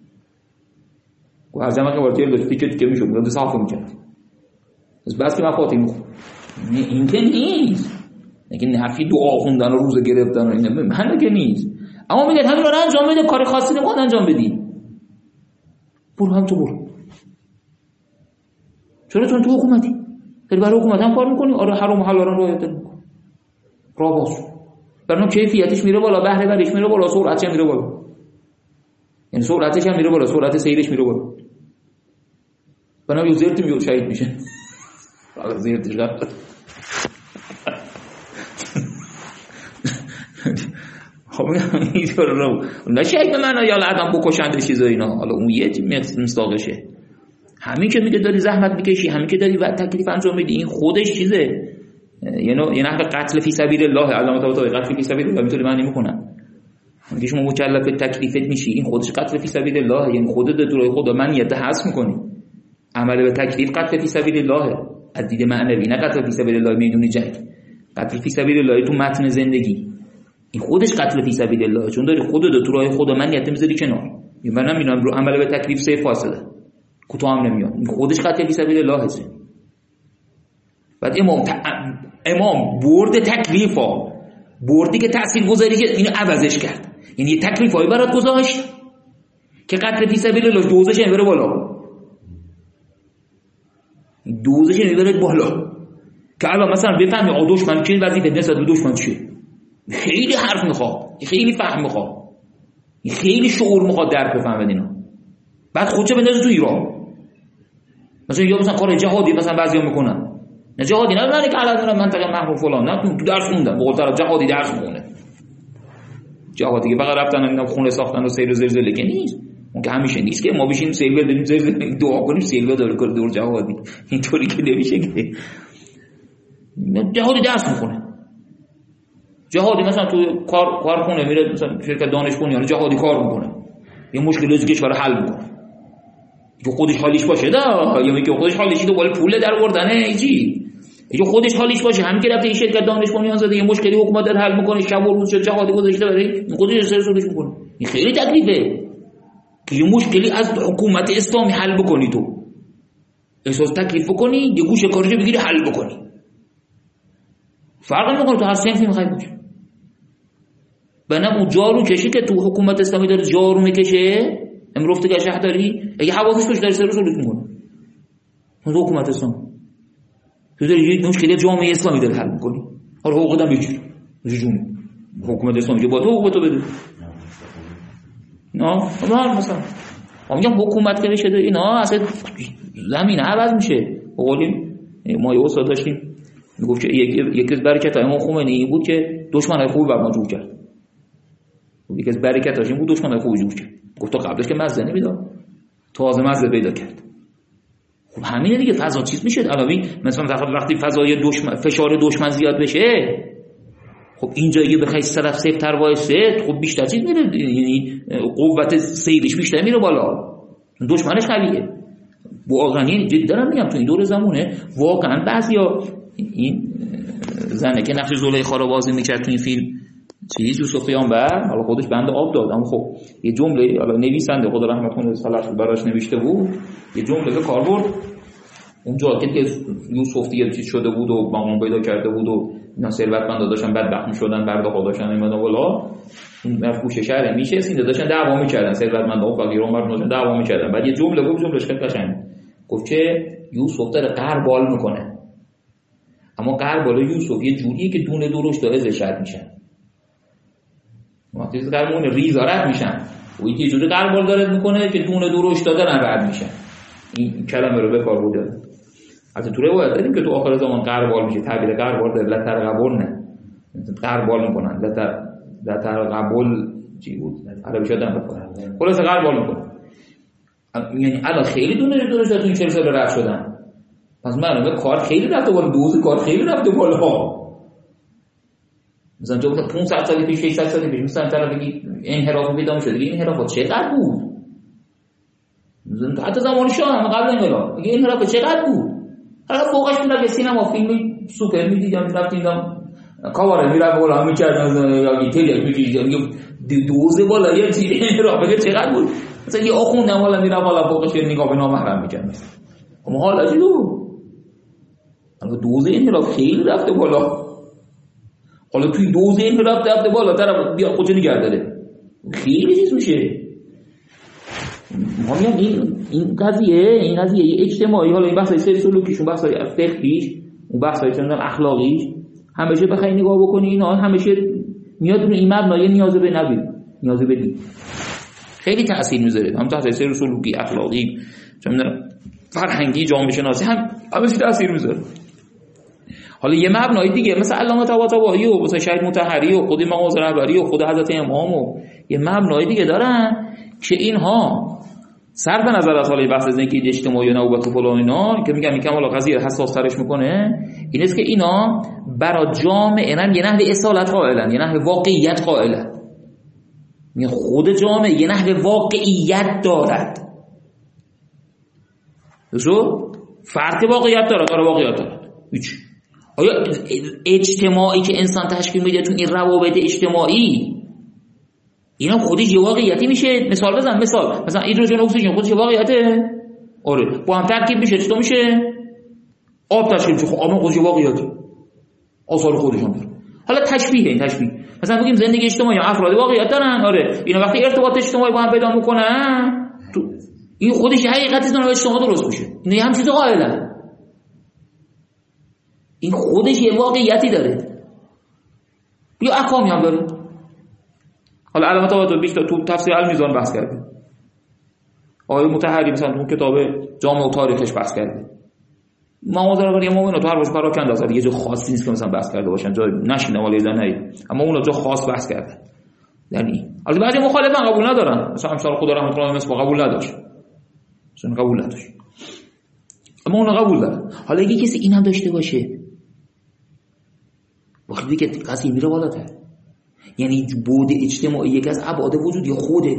هر زمان که وارد داشت تیکه میشد بعد صحف میکرد بس که مفاتیح میخون. این که نیست، نگه نفی دعا خوندن و روزه گرفتن و اینا من که نیست. اما میگه همین رو انجام بده، کار خاصی نمیخواد انجام بدی، برو هم تو برو. چرا چون تو حکومتی داری برای حکومت هم کار میکنی؟ آره حرام و حلال رو رعایت میکنی، راه باز برنامه کیفیتش میره بالا، بهره وریش میره بالا، سرعتش هم میره بالا. یعنی سرعتش هم میره بالا، سرعت سیرش میره بالا. برنامه زرت میگه شهید میشه. حالا زرتش قبل خب اینطور رو نشید به من یا آدم بکشند چیزا اینا. حالا اون یه مصداقشه. همین که میگه داری زحمت میکشی، همین که داری تکلیف انجام میدی، این خودش چیزه. یعنی نحو قتل فی سبیل الله، علامت طباطبایی قتل فی سبیل الله میتونه معنی میکنن. میگه شما مکلف تکلیفت میشی، این خودش قتل فی سبیل الله، یعنی خودت در خدا منیت حس میکنی. عمل به تکلیف قتل فی سبیل الله از دید معنوی، نه قتل فی سبیل الله میدونی جنگ. قتل فی سبیل الله تو متن زندگی این خودش قتل فی سبیل الله، چون داری خودت تو راه خدا منیت میذاری کنار. من نمیدونم رو عمل به تکلیف سه فاصله کوتاه هم نمیاد، این خودش قتل فی سبیل الله هست. بعد امام برد تکلیفا، بردی که تاثیرگذاری که اینو عوضش کرد، یعنی یه تکلیفای برات گذاشت که قتل فی سبیل الله دوزش میبره بالا، دوزش میبره بالا که الان مثلا بفهمی دشمن چه وظیفه نسبت به دشمن چیه. خیلی حرف میخواد، خیلی فهم میخواد، خیلی شعور میخواد درک بفهمه اینا. بعد خودشو بندازه تو ایران، مثلا یا مثلا کار جهادی مثلا بعضیا میکنن، نه جهادی نه من که الان منطقه محروم فلان، نه تو درس خوندن به قول طرف جهادی درس میخونه. جهادی که فقط رفتن اینا خونه ساختن و سیل و زلزله که نیست. اون که همیشه نیست که ما بشیم سیل بدیم زلزله دعا کنیم سیل داره کار دور جهادی، اینطوری که نمیشه که جهادی درس میخونه. جهادی مثلا تو کارخونه میره، مثلا شرکت دانش بنیان جهادی کار میکنه، یه مشکلی از کشور حل میکنه که خودش حالیش باشه دا، یا میگه خودش حالیش تو بالا پول در آوردنه ایجی، یا خودش حالیش باشه همین که رفته این شرکت دانش بنیان زده یه مشکلی حکومت در حل میکنه، شب و روز جهادی گذاشته برای خودش سرسولش میکنه. این خیلی تکلیفه که یه مشکلی از حکومت اسلامی حل بکنی، تو احساس تکلیف بکنی، یه گوشه کارش بگیری حل بکنی. فرق نمیکنه تو هر صنفی میخوای باشی. بنام اون جارو کشی که تو حکومت اسلامی داره جارو میکشه، امروفته که شهرداری اگه حواسش باشه داره سر رسولت میکنه. اون حکومت اسلامی تو داری یه مشکل جامعه اسلامی داری حل می‌کنی. حالا حقوقت هم بگیر جون حکومت اسلامی که با تو حقوقتو بده. نه مثلا میگم حکومت که بشه اینا اصلا زمین عوض میشه. بقولیم ما یه استاد داشتیم میگفت که یکی از برکت‌های امام خمینی این بود که دشمنای خوب بر ما جور کرد. یکی از برکتاش این بود دشمنای خوب جور کرد. گفت تا قبلش که مزه نمیداد تازه مزه پیدا کرد. خب همینه دیگه. فضا چیز میشه علاوه مثلا وقتی فضای فشار دشمن زیاد بشه خب اینجا یه بخوای طرف سیفتر وایسه خب بیشتر چیز میره، یعنی قوت سیلش بیشتر میره بالا، دشمنش قویه. واقعا این جدی دارم میگم تو این دور زمونه واقعا بعضیا این زنه که نقش زلیخا رو بازی میکرد تو این فیلم چیز یوسف پیامبر، حالا خودش بنده آب داد، اما خب یه جمله حالا نویسنده خدا رحمت کنه صلاح براش نوشته بود، یه جمله به کار برد اونجا که یوسف دیگه چیز شده بود و مقام پیدا کرده بود و اینا ثروتمند داشتن بدبخت میشدن برده داشتن اینا بالا اون مفروش شهر میشه سینده داشتن دعوا میکردن ثروتمند و فقیر عمر داشتن دعوا میکردن. بعد یه جمله گفت، جملهش خیلی قشنگ گفت که یوسف داره قربال میکنه، اما قربال یوسف یه جوریه که دونه درشت داره زشت میشن، وقتی قرمون ریزارت میشن و یه جوری قربال داره میکنه که دونه درشت دارن رد میشن. این کلمه رو به کار برده. حتی تو روایت داریم که تو آخر زمان قربال میشه، تعبیر قربال داره لترقبل نه قربال میکنن لترقبل چی بود عربی شدن بکنن خلاص قربال میکنن، یعنی الان خیلی دونه درشت تو این 40 سال رد شدن. پس معلومه کار خیلی رفته بالا، دوز کار خیلی رفته بالا. مثلا جو 500 سال پیش 600 سال پیش مثلا طرف بگی انحراف پیدا می‌شد، این انحراف چقدر بود؟ مثلا حتی زمان شاه هم قبل انقلاب میگه انحراف چقدر بود؟ حالا فوقش میاد سینما فیلم سوپر می‌دیدم رفتیم کاواره میرفت بالا می‌کردن یا تلویزیون می‌دیدم دوز بالا یه چیز انحراف چقدر بود؟ مثلا یه آخوند حالا میرفت بالا فوقش نگاه به نامحرم می‌کرد. اما حالا چی دو؟ حالا دوز انحراف خیلی رفته بالا. حالا توی دوز انحراف رفته بالا طرف بیا خودش نگرداره خیلی چیز میشه. ما میگم این قضیه اجتماعی، حالا این بحثای سلوکیشون، بحثای فقهیش، اون بحثای چندان اخلاقیش همیشه بخوای نگاه بکنی اینا همیشه میاد رو این مبنای نیاز به نبی، نیاز به دین خیلی تاثیر میذاره. هم تحت سلوکی، اخلاقی، چندان فرهنگی، جامعه شناسی همه چی تاثیر میذاره. حالا یه مبنای دیگه مثل علامه طباطبایی و مثلا شهید مطهری و خود مغاز رهبری و خود حضرت امام و یه مبنای دیگه دارن که اینها صرف نظر از حالا بحث زندگی اجتماعی و نوبت و فلان اینا که میگم یکم حالا قضیه حساس ترش میکنه، این است که اینا برای جامعه یه نحو اصالت قائلن، یه نحو واقعیت قائلن. میگه خود جامعه یه نحو واقعیت دارد. درست؟ فرق واقعیت دارد، آره واقعیت دارد. هیچ. آیا اجتماعی که انسان تشکیل میده تو این روابط اجتماعی اینا خودش یه واقعیتی میشه؟ مثال بزن. مثلا هیدروژن اکسیژن خودش یه واقعیته؟ آره با هم ترکیب میشه چطور میشه؟ آب تشکیل میشه. خب آب خودش یه واقعیته، آثار خودش هم داره. حالا تشبیه، این تشبیه مثلا بگیم زندگی اجتماعی افراد واقعیت دارن، آره اینا وقتی ارتباط اجتماعی با هم پیدا میکنن تو این خودش حقیقتی داره اجتماع درست میشه. اینا هم چیز قائلن، این خودش یه واقعیتی داره، یا احکامی هم داره. حالا علامت طباطبایی بیشتر تو تفسیر المیزان بحث کرده، آقای مطهری مثلا تو کتاب جامع و تاریخش بحث کرده. مغازه رو برای مومن تو هر روز پراکنده است، یه جا خاصی نیست که مثلا بحث کرده باشن، جای نشینه ولی نه، اما اون جا خاص بحث کرده. یعنی البته بعضی مخالفان قبول ندارن، مثلا امثال خدا رحمت الله علیه قبول نداشت، مثلا قبول نداشت، اما اون قبول داره. حالا اگه کسی اینم داشته باشه وقتی که قضیه میره بالاتر، یعنی بعد اجتماعی یکی از ابعاد وجودی خوده.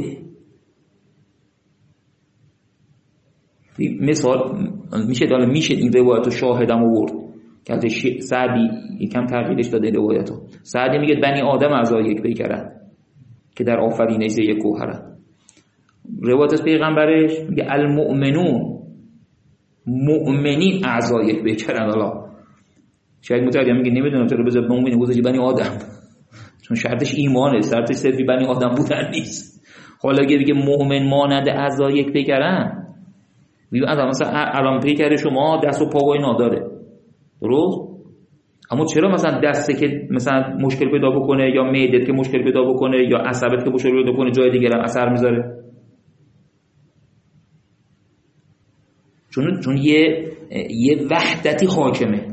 مثال میشه این روایت رو شاهدم آورد که از سعدی یکم تغییرش داده روایت رو. سعدی میگه بنی آدم اعضای یک پیکرن که در آفرینش یک گوهرن. روایت از پیغمبرش میگه المؤمنون مؤمنین اعضای یک پیکرن. حالا شاید مترجم میگه نمیدونم چرا بذار مؤمن گذاشتی بنی آدم، چون شرطش ایمانه، شرطش صرفی بنی آدم بودن نیست. حالا اگه بگه مؤمن مانند اعضای یک پیکرن، میگه مثلا الان پیکر شما دست و پا و اینا داره، درست؟ اما چرا مثلا دسته که مثلا مشکل پیدا بکنه یا معدت که مشکل پیدا بکنه یا عصبت که مشکل پیدا بکنه جای دیگه هم اثر میذاره؟ چون یه وحدتی حاکمه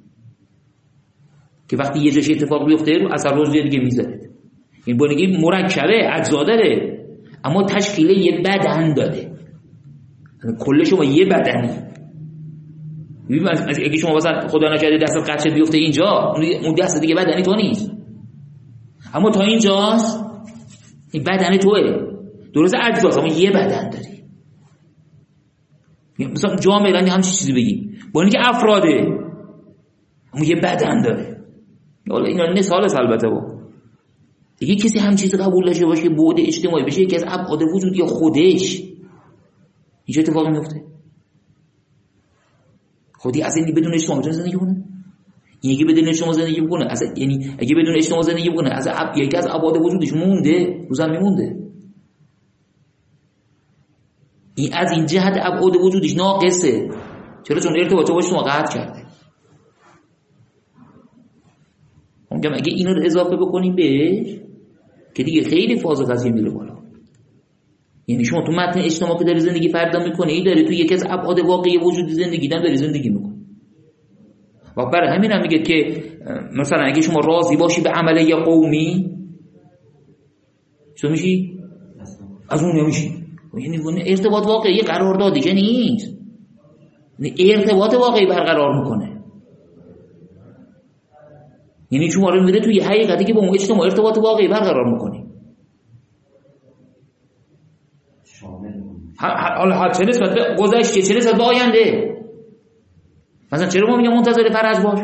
که وقتی یه جاش اتفاق بیفته رو اثر روز دیگه میذاره. این بونگی مرکبه، اجزا داره، اما تشکیل یه بدن داره. کل شما یه بدنی. ببین اگه شما مثلا خدا نکرده دست قطع بیفته اینجا، اون دست دیگه بدنی تو نیست، اما تا اینجاست این بدن توئه. درسته اجزاست اما یه بدن داری. مثلا جامعه الان همین چیزی بگیم با اینکه افراده اما یه بدن داره. حالا اینا مثال البته با دیگه کسی هم چیزی قبول داشته باشه بعد اجتماعی بشه یکی از ابعاد وجودی خودش هیچ اتفاقی نمیفته. خودی از این بدون اجتماع میتونه زندگی کنه؟ این یکی بدون اجتماع زندگی کنه یعنی اگه بدون اجتماع زندگی کنه از یکی از ابعاد وجودش مونده، روزم میمونده. این از این جهت ابعاد وجودش ناقصه. چرا؟ چون ارتباطه با اجتماع قطع کرده. میگم اگه اینو رو اضافه بکنیم بهش که دیگه خیلی فاز قضیه میره بالا. یعنی شما تو متن اجتماع که داری زندگی فردا میکنه ای داری تو یکی از ابعاد واقعی وجود زندگی داری زندگی میکنه. و برای همین هم میگه که مثلا اگه شما راضی باشی به عمل یه قومی چطور میشی؟ از اون نمیشی. یعنی ارتباط واقعی قراردادی که نیست، ارتباط واقعی برقرار میکنه. یعنی شما رو میره توی حقیقتی که با اون اجتماع ارتباط واقعی برقرار میکنی. حالا چه نسبت به گذشته، چه نسبت به آینده؟ مثلا چرا ما میگم منتظر فرج باش؟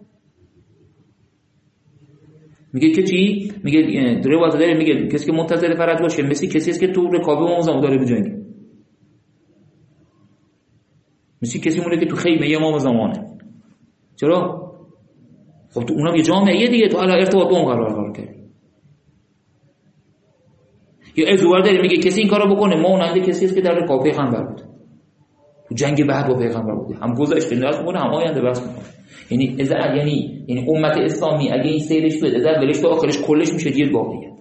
میگه که چی؟ میگه روایت داره میگه کسی که منتظر فرج باشه مثل کسی است که تو رکاب امام داره بجنگه. مثل کسی مونه که تو خیمه امام زمانه. چرا؟ خب تو اونم یه جامعه دیگه، تو الان ارتباط با اون قرار کردی. یا ازوار داره میگه کسی این کارو بکنه مانند کسی است که در رکاب پیغمبر بود، تو جنگ بعد با پیغمبر بود، هم گذشته نیاز میکنه هم آینده بس میکنه. یعنی امت اسلامی اگه این سیرش بده در ولش تا آخرش کلش میشه یه واقعیت.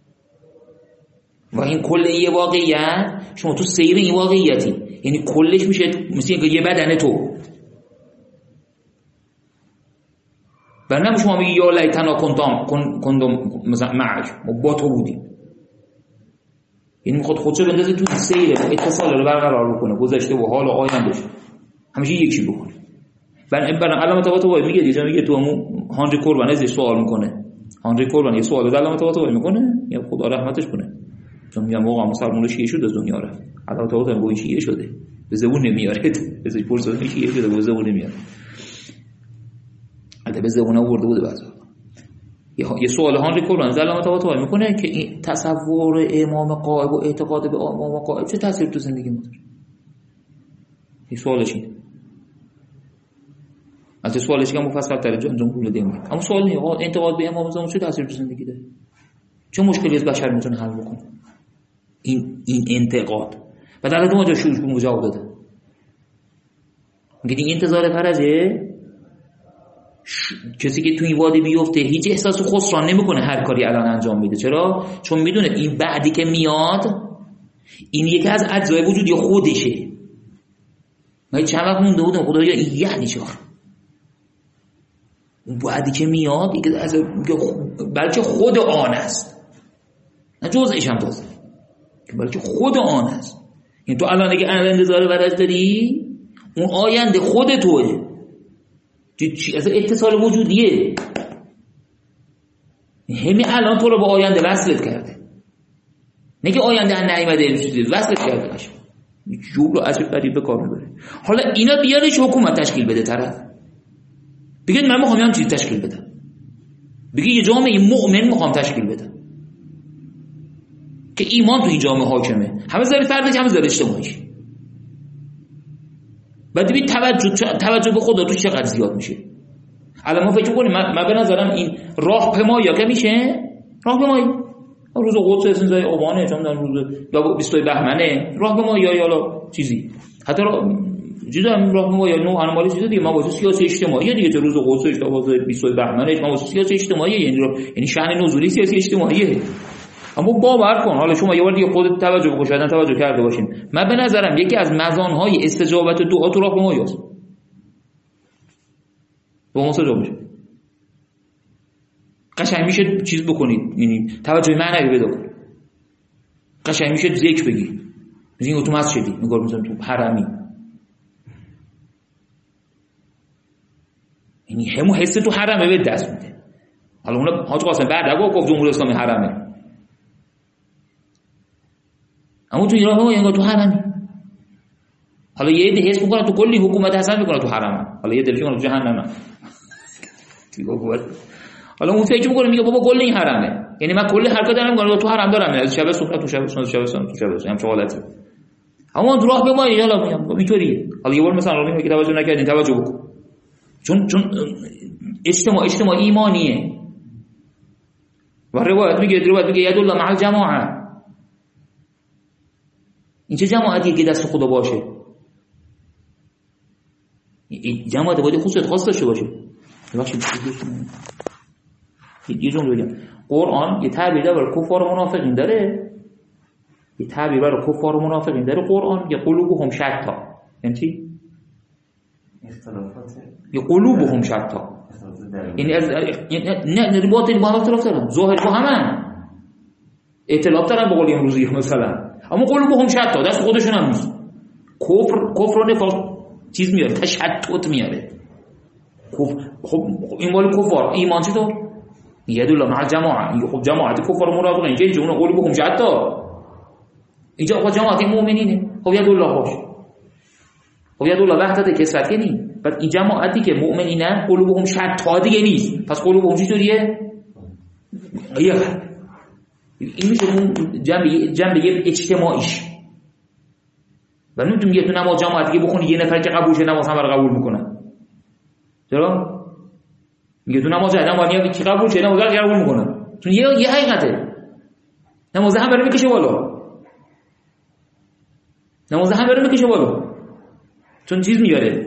و این کل یه واقعیت شما تو سیر این واقعیتی، یعنی کلش میشه مثل اینکه یه بدن تو. برنامه شما میگی یا لیتنا کندم مثلا معک، ما با تو بودیم. یعنی میخواد خودشو بندازه تو سیر اتصال رو برقرار بکنه، گذشته و حال و آیندهش همیشه یکی بکنه. برنامه علامت طباطبایی میگه دیگه، میگه تو همون هانری کوربان ازش سوال میکنه. هانری کوربان یه سوال از علامت طباطبایی میکنه، یا خدا رحمتش کنه، چون میگم واقعا مسلمان شیعه شد از دنیا رفت. علامت طباطبایی با شیعه شده، به زبون نمیاره، ازش پرسید شیعه شده به زبون نمیاره. البته به زبون آورده بوده بعضی. یه سوال هانری کوربان از علامت طباطبایی میکنه که این تصور امام غائب و اعتقاد به امام غائب چه تاثیر تو زندگی ما داره؟ این سوالش اینه. البته سوالش که مفصل تر جمهور دیدیم، اما سوال اینه اعتقاد به امام زمان چه تاثیر تو زندگی داره؟ چه مشکلی از بشر میتونه حل بکنه؟ این انتقاد. و در حالت اونجا شروع جواب داده. میگه این انتظار فرجه کسی که تو این وادی بیفته هیچ احساس خسران نمیکنه هر کاری الان انجام میده. چرا؟ چون میدونه این بعدی که میاد این یکی از اجزای وجودی خودشه. من چند وقت مونده بودم خدایا این یعنی چه؟ اون بعدی که میاد بلکه خود آن است، نه جزءش هم تازه، بلکه خود آن است. این تو الان اگه انتظار فرج داری اون آینده خود توئه، از اتصال وجودیه. همین الان تو رو با آینده وصلت کرده، نه که آینده نیامده وصلت کرده. جور رو عجب غریب به کار میبره. حالا اینا بیارش حکومت تشکیل بده، طرف بگید من میخوام یه چیز تشکیل بدم، بگید یه جامعه مؤمن میخوام تشکیل بدم که ایمان تو این جامعه حاکمه، همه ذره فردی همه ذره اجتماعیش. بعد ببین توجه به خدا تو چقدر زیاد میشه. الان ما فکر کنیم من به نظرم این راهپیمایی که میشه راهپیمایی روز قدس استنزای آبانه، چون در روز یا 20 بهمنه راهپیمایی یا حالا چیزی، حتی چیزا راهپیمایی یا نوع انواع چیزا دیگه، ما واسه سیاسی اجتماعی دیگه، روز قدس تا واسه 20 بهمنه ما واسه سیاسی اجتماعی، یعنی شأن نزولی سیاسی اجتماعیه. اما باور کن، حالا شما یه بار دیگه خودت توجه بکن، شاید توجه کرده باشین، من به نظرم یکی از مزانهای استجابت دعا تو راهپیمایی است. با مستجاب میشه. قشنگ میشه چیز بکنید، یعنی توجه معنوی پیدا کنید. قشنگ میشه ذکر بگی. میگین تو مسجدی، نگار میذارم تو حرمی. یعنی همون حس تو حرمه به دست میده. حالا اون حاج قاسم بعد گفت جمهوری اسلامی حرمه. اما تو ایران ها انگار تو حرمی. حالا یه عده حس میکنن تو کلی حکومت حسن میکنن تو حرمه. حالا یه دفعه میگن تو جهنمه. حالا اون فکر میکنه میگه بابا کل این حرمه، یعنی من کل حرکت دارم میکنم تو حرم دارم، از شب صبح تو شب هم چه حالتی. اما تو راه به ما یالا میگم اینطوریه. حالا یه بار مثلا رو میگه توجه نکردین، توجه بکن، چون اجتماع ایمانیه و روایت میگه ید الله مع الجماعه. این چه جماعتیه که دست خدا باشه؟ جماعت باید خصوصیت خاص داشته باشه. یه جمله بگم، قرآن یه تعبیر برای کفار و منافقین داره، یه تعبیر برای کفار و منافقین داره قرآن، یه قلوبهم شتا. یعنی چی؟ یه قلوبهم شتا، یعنی از نه باطن با هم اختلاف دارن، ظاهر با همن اختلاف دارن به قول امروزی مثلا، اما قلوبهم شتا، دست خودشون هم نیست. کفر و نفاق چیز میاره، تشتت میاره. خب این مال کفار، ایمان چطور؟ ید الله مع الجماعه. خب جماعت کفار و منافقین که جون قلوبهم شتا، اینجا خب جماعت مؤمنینه. خب ید الله باشه، خب ید الله وحدت کسرت که نیست. بعد این جماعتی که مؤمنینن قلوبهم شتا دیگه نیست، پس قلوبهم چطوریه؟ این میشه اون جنبه اجتماعیش. و نمیتونم یه تو نماز جماعتی که بخونی یه نفر که قبول شه نماز هم رو قبول میکنن. چرا؟ میگه تو نماز جماعتی که قبول شه نماز رو قبول میکنن، چون یه حقیقته. نماز هم بره میکشه بالا، نماز هم بره میکشه بالا، چون چیز میاره،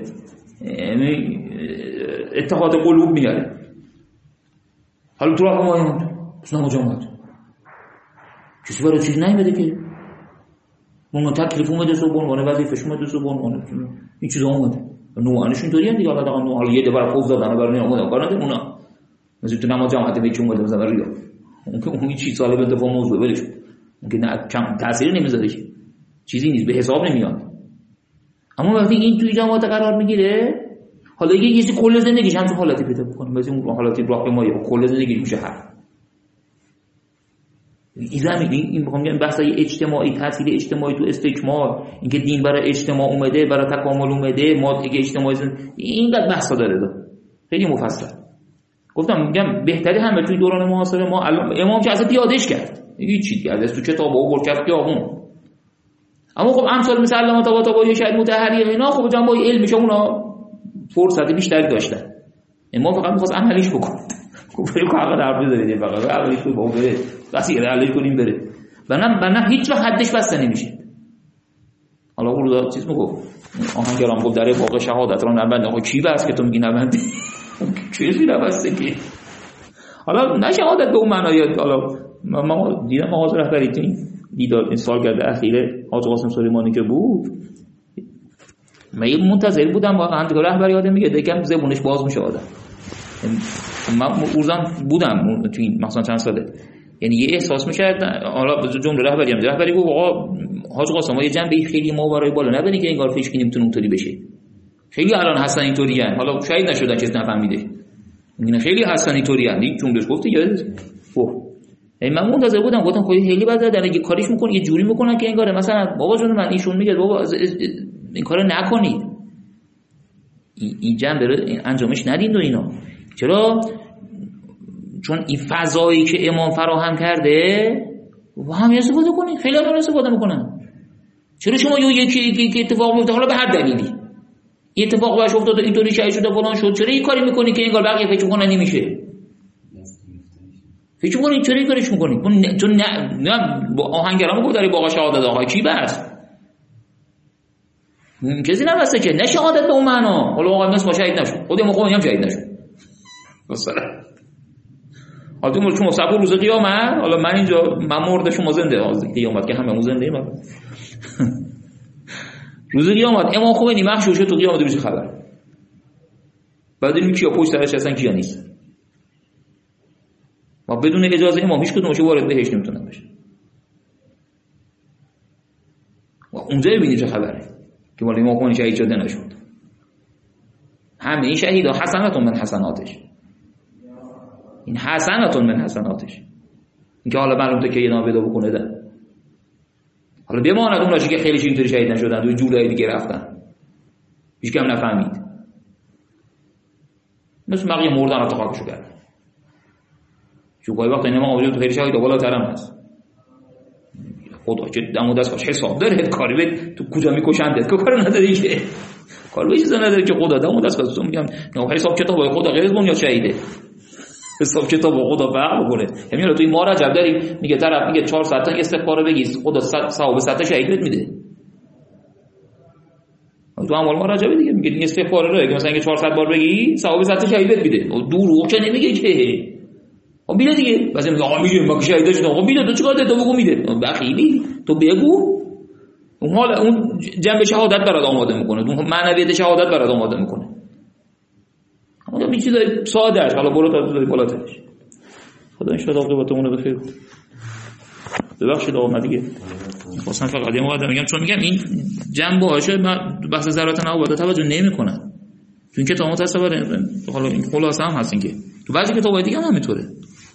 اتحاد قلوب میاره. حالا تو راه ما نماز جماعت کسی برای چیز نمیده که اون تکلیف اومده صبح عنوان وظیفه‌ش اومده صبح عنوان این چیزا اومده نوعانش اینطوریه دیگه. حالا یه دفعه خوب دادن برای اومدن کار نداره اونا، مثلا تو نماز جماعت به چی اومده مثلا ریا، اون چیز ساله به دفعه موضوع ولش ممکن نه کم تاثیری نمیذاره، چیزی نیست، به حساب نمیاد. اما وقتی این توی جماعت قرار میگیره، حالا یه چیزی کل زندگیش هم تو حالتی پیدا می‌کنه، مثلا اون حالتی راهپیمایی کل زندگیش میشه حل. این میخوام بگم بحثای اجتماعی، تاثیر اجتماعی تو استکمال، اینکه دین برای اجتماع اومده، برای تکامل اومده، ما دیگه اجتماعی اینقدر بحثا داره، خیلی مفصل. گفتم میگم بهتری همه توی دوران معاصر ما امام که اصلا پیادهش کرد، هیچ چیزی از تو کتاب آورد کرد خیابون. اما خب امثال مثل علامه طباطبایی شاید مطهری اینا خب جنبه علمیش اونا فرصت بیشتری داشتن، امام فقط می‌خواست عملیش بکنه. خب بریم که حق در بذارید فقط عملیش کنیم با بره واسه عملیش کنیم بره، بنا هیچ وقت حدش بسته نمیشه. حالا اون چیز میگفت آهنگران گفت در واقع شهادت را نبنده، آقا کی بس که تو میگی نبنده؟ چیزی نبسته که حالا نه شهادت به اون معنای. حالا ما دیدم مغازه رهبری تو دیدار این سالگرد اخیره حاج قاسم سلیمانی که بود، من منتظر بودم واقعا دیگه رهبری آدم میگه دیگه زبونش باز میشه آدم. من روزم بودم تو این مثلا چند ساله، یعنی یه احساس میشه. حالا جمله رهبری هم رهبری گفت آقا حاج قاسم یه جنبه خیلی ماورای بالا نبینی که انگار فکر کنیم میتونه اونطوری بشه. خیلی الان هستن اینطوریان، حالا شاید نشدن کسی نفهمیده، میگن خیلی هستن اینطوریان. یک جملهش گفت یاد گفت من منتظر بودم، گفتم خودی خیلی بد داره یه کاریش میکنه یه جوری میکنن که انگار مثلا بابا جون من ایشون میگه بابا این کارو نکنید، این جنبه رو انجامش ندید و اینا. چرا؟ چون این فضایی که امام فراهم کرده و هم استفاده کنید، خیلی هم استفاده میکنن. چرا شما یکی اتفاق میفته حالا به هر دلیلی این اتفاق باش افتاده اینطوری شای شده فلان شد، چرا این کاری میکنی که انگار بقیه فکر کنن نمیشه؟ فکر می‌کنید چرا این کارش می‌کنید؟ چون نه آهنگرامو گفت داره باقا شهادت آقا کی بس؟ کسی نبسته که نه شهادت به اون معنا. حالا آقا ما شهید نشد. خودمون هم شهید نشد. مثلا حالا تو صبر روز قیامت، حالا من اینجا من مرده شما زنده، روز قیامت که هممون زنده ایم. روز قیامت امام خمینی محشور شد تو قیامت روز خبر. بعد این کیا پشت سرش هستن کیا نیست. ما بدون اجازه امام هیچ کدومش وارد بهش نمیتونن بشن. و اونجا ببینید چه خبره که ولی امام خمینی شهید شده نشد. همه این شهیدا حسنات من حسناتش. این حسنات من حسناتش. اینکه حالا معلومه که یه نام پیدا بکنه ده. حالا بماند اون راشی که خیلیش اینطوری شهید نشدن، دو جولای دیگه رفتن. هیچ کم نفهمید. مثل بقیه مردن رو خاکشو کردن. چون گاهی وقتا اینا موجود خیلی شهید بالاترم هست. خدا چه دم و دستش حساب داره، کاری به تو کجا میکشنده که کارو نداره که. کار به چیزا نداره که خدا دم و دست میگم حساب کتاب خدا غیر از بنیاد شهیده. حساب کتاب خدا فرق بکنه. همین رو توی ما رجب داریم میگه طرف میگه 4 ساعت استغفار بگی خدا ثواب 100 شهید بهت میده. تو اول ما رجب دیگه میگه این استغفار رو که مثلا اگه 400 بار بگی ثواب 100 شهید بهت میده. دروغ که نمیگه که. خب میده دیگه. مثلا میگه آقا میگه ما شهید شدم. خب میده تو چیکار داری تو بگو میده. بخیلی تو بگو. اون حالا اون جنب شهادت برات آماده میکنه. اون معنویت شهادت برات آماده میکنه. اما این چیزای ساده است. حالا برو تا تو بالاترش. خدا ان شاء الله عاقبتمون رو بخیر. ببخشید آقا من دیگه خواستم فقط یه موقع میگم، چون میگم این جنبه هاشه من بحث ذرات نوابت توجه نمیکنن. چون کتاب متصور حالا این خلاصه هم هستین که تو بعضی کتابای دیگه هم همینطوره.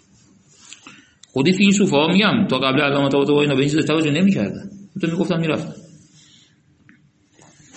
خودی فیلسوفا میگم تا قبل علامه طباطبایی اینا به این چیز توجه نمیکردن. تو میگفتم میرفتن.